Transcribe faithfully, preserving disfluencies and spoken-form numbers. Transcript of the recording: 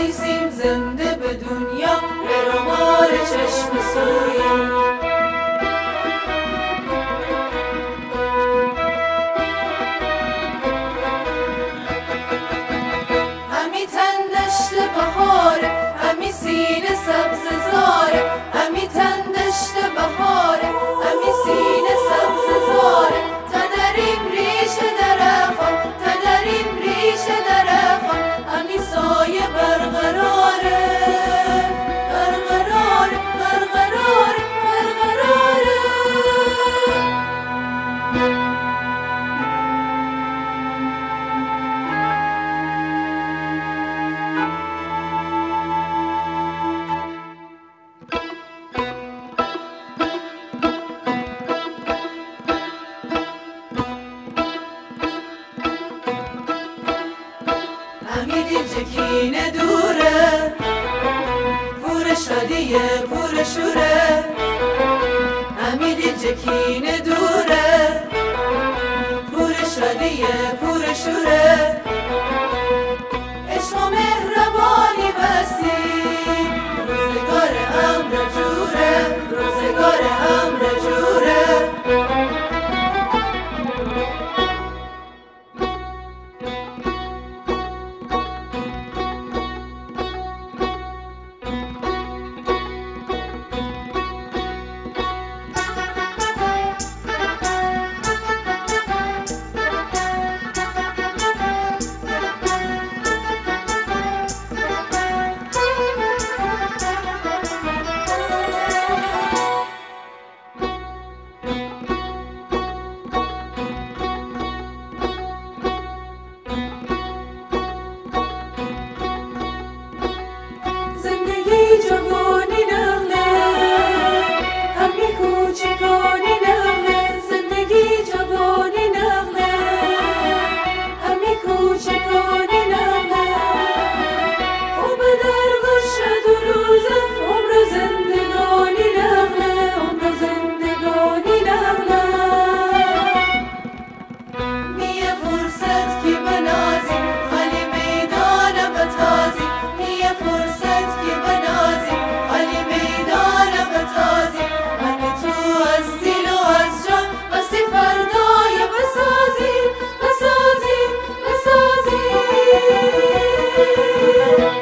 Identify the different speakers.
Speaker 1: ایسیم زنده به دنیا، غیر و مال چشم سویی. همی تن دشت بهاره، همی سینه سبز زاره، همی تن دشت بهاره، همی سینه سبز زاره. تدریم ریش درختان، تدریم ریش درختان، همی سایه برقراره، برقراره، برقراره، برقراره. همی دل جکینه دوره، پور شادیه پور شوره. همی دل جکینه دوره، پور شادیه پور شوره. عشق و مهربانی بسی، روزگار امر جوره، روزگار امر جوره. جوانی نغمه، همی کوچکانی نغمه. زندگی جوانی نغمه، همی کوچکانی نغمه. خوب در گوش دو روزه، عمر زندگانی نغمه، عمر زندگانی نغمه. میه فرصت کی بنازی، خالی میدان بتازی. میه فرصت کی بنازی، خالی میدان بتازی. من تو از دل و از جان، بسی فردای بسازی، بسازی، بسازی.